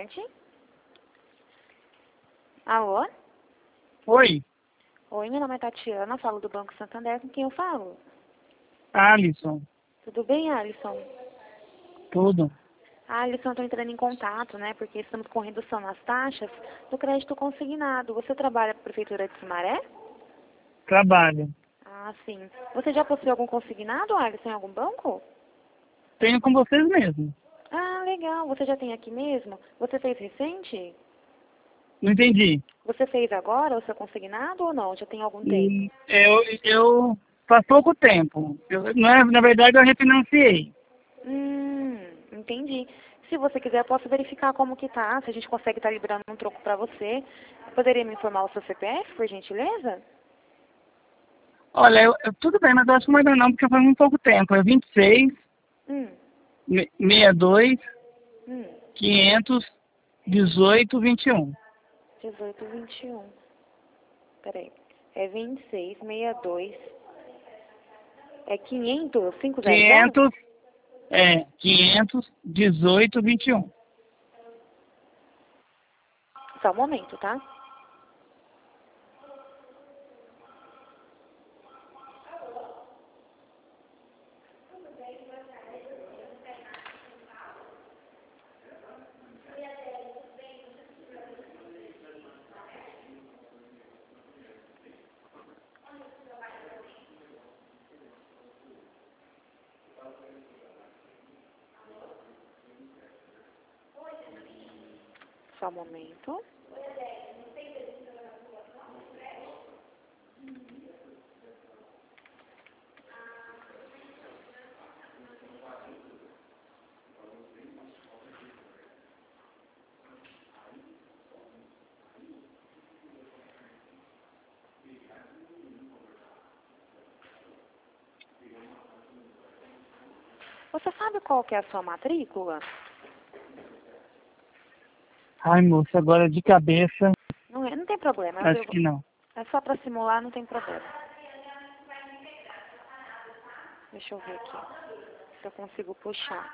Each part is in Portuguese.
tarde. Alô? Oi, Oi, meu nome é Tatiana, falo do Banco Santander, com quem eu falo? Alisson, Tudo bem, Alisson? tudo. Alisson, estou entrando em contato, né, porque estamos com redução nas taxas do crédito consignado. Você trabalha para a Prefeitura de Sumaré? Trabalho. Ah, sim. Você já possui algum consignado, Alisson, em algum banco? Tenho com vocês mesmo. Ah, legal. Você já tem aqui mesmo? Você fez recente? Não entendi. Você fez agora o seu consignado ou não? Já tem algum tempo? Eu faz pouco tempo. Na verdade, eu refinanciei. Entendi. Se você quiser, eu posso verificar como que tá, se a gente consegue estar liberando um troco para você. Poderia me informar o seu CPF, por gentileza? Olha, tudo bem, mas eu acho que não vai dar não, porque faz muito pouco tempo. É 26, Hum, 62, hum. 500, 18, 21. 1821. Peraí. É 2662. É 500? 500? 500, 500, 18, 21. Só um momento, tá? Só um momento. Você sabe qual que é a sua matrícula? Ai, moça, agora de cabeça, Não, não tem problema. acho que não. É só para simular, não tem problema. Deixa eu ver aqui se eu consigo puxar.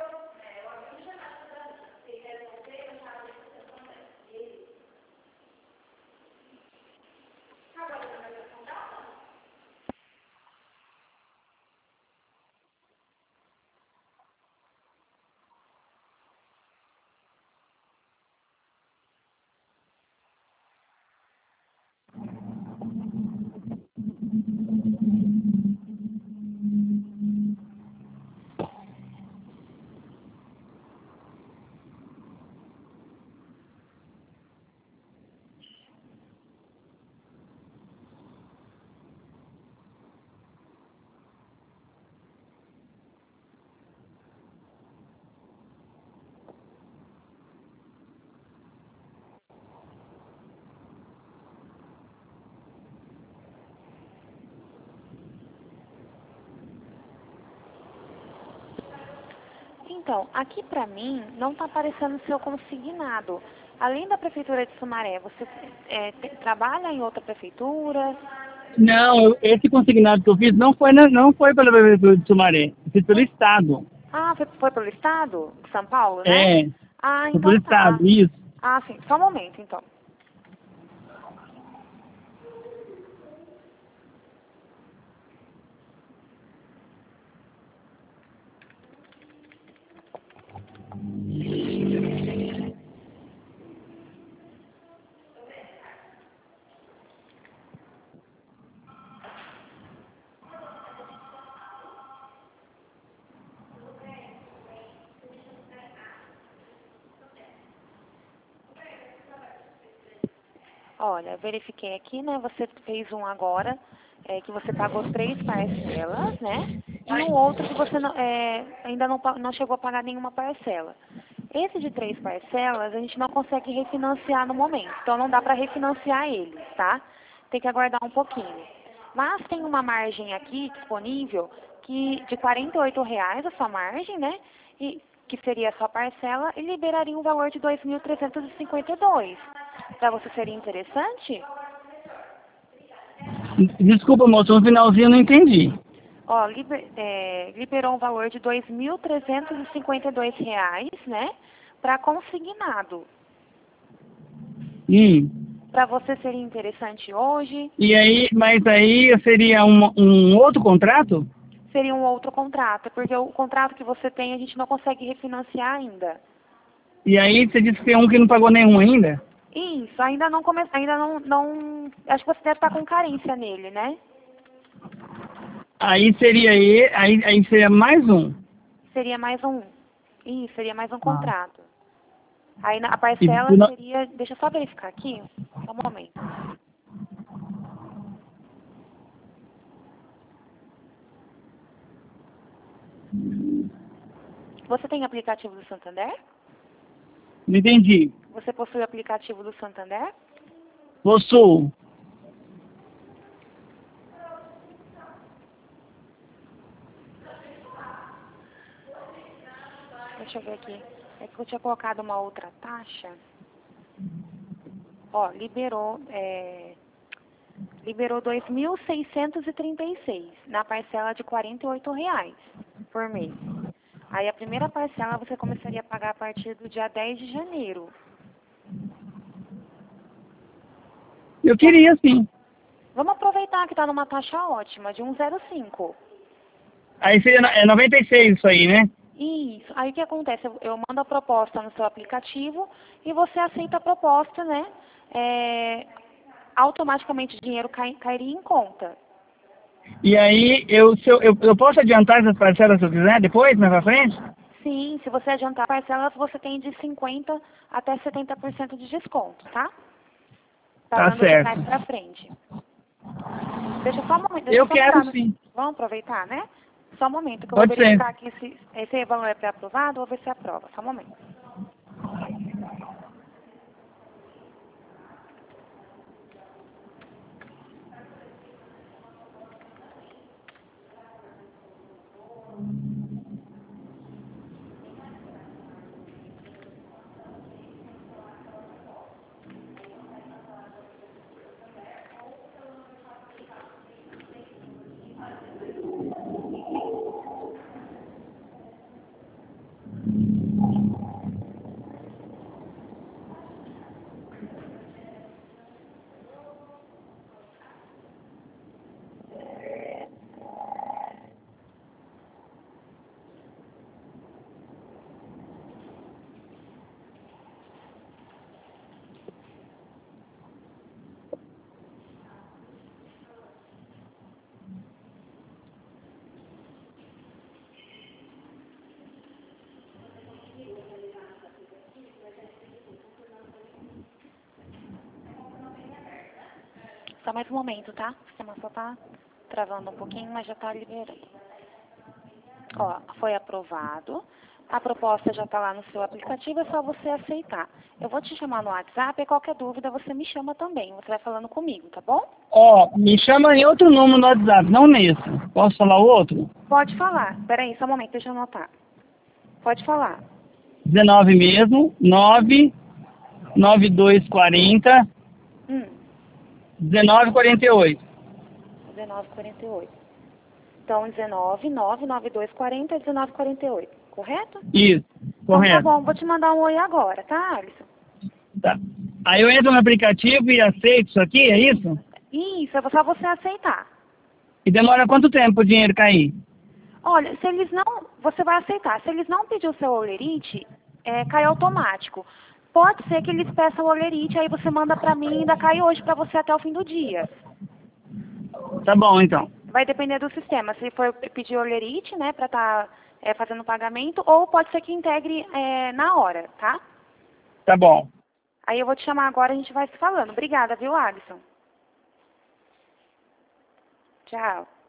Então, aqui pra mim não tá aparecendo o seu consignado. Além da Prefeitura de Sumaré, você trabalha em outra prefeitura? Não, esse consignado que eu fiz não foi pela Prefeitura de Sumaré, eu fiz pelo Estado. Ah, foi pelo Estado? São Paulo, né? É, Ah, foi pelo então tá. Estado, isso. Ah, sim. Só um momento, então. Olha, verifiquei aqui, né? Você fez um agora, que você pagou 3 parcelas, né? E um outro que você ainda não chegou a pagar nenhuma parcela. Esse de 3 parcelas, a gente não consegue refinanciar no momento. Então, não dá para refinanciar ele, tá? Tem que aguardar um pouquinho. Mas tem uma margem aqui disponível de R$ 48 a sua margem, né? E que seria a sua parcela, e liberaria um valor de 2.352. Para você seria interessante? Desculpa, moço, no finalzinho eu não entendi. Ó, liberou um valor de R$ 2.352, né? para consignado. Para você seria interessante hoje? E aí, mas aí seria um outro contrato? Seria um outro contrato, porque o contrato que você tem a gente não consegue refinanciar ainda. E aí você disse que tem um que não pagou nenhum ainda? Isso, ainda não começou, ainda não. Acho que você deve estar com carência nele, né? Aí seria aí seria mais um. Seria mais um. Isso, seria mais um Ah. contrato. Aí a E, parcela seria. Deixa eu só verificar aqui. Só um momento. Você tem aplicativo do Santander? não entendi. Você possui o aplicativo do Santander? Possuo. Deixa eu ver aqui. É que eu tinha colocado uma outra taxa. Ó, liberou 2.636 na parcela de R$ 48 por mês. Aí a primeira parcela você começaria a pagar a partir do dia 10 de janeiro. Eu queria sim. Vamos aproveitar que está numa taxa ótima, de 1,05. Aí seria 96 isso aí, né? Isso. Aí o que acontece? Eu mando a proposta no seu aplicativo e você aceita a proposta, né? Automaticamente o dinheiro cairia em conta. E aí eu posso adiantar essas parcelas se eu quiser depois, mais pra frente? Sim, se você adiantar parcelas, você tem de 50% até 70% de desconto, tá? Tá Pagando de trás certo. para frente. Deixa só um momento, deixa eu Eu só quero entrar no... sim. Vamos aproveitar, né? Só um momento, que eu vou Pode ser. verificar aqui se esse valor é pré-aprovado ou ver se aprova. Só um momento. Só mais um momento, tá? O sistema só tá travando um pouquinho, mas já tá liberando. Ó, foi aprovado. A proposta já tá lá no seu aplicativo, é só você aceitar. Eu vou te chamar no WhatsApp e qualquer dúvida você me chama também. Você vai falando comigo, tá bom? Ó, me chama em outro número no WhatsApp, não nesse. Posso falar o outro? Pode falar. Peraí, só um momento, deixa eu anotar. Pode falar. 19 mesmo, 99240 Hum, 1948. 19,48. Então, 19,99240 19,48. Correto? Isso, Então tá correto. bom, vou te mandar um oi agora, tá, Alisson? Tá. Aí eu entro no aplicativo e aceito isso aqui, é isso? Isso, é só você aceitar. E demora quanto tempo o dinheiro cair? Olha, se eles não, você vai aceitar. Se eles não pedir o seu olerite, cai automático. Pode ser que eles peçam o olerite, aí você manda pra mim e ainda cai hoje pra você até o fim do dia. Tá bom, então. Vai depender do sistema. Se for pedir olerite, né, pra estar fazendo o pagamento, ou pode ser que integre na hora, tá? Tá bom. Aí eu vou te chamar agora e a gente vai se falando. Obrigada, viu, Alisson? Tchau.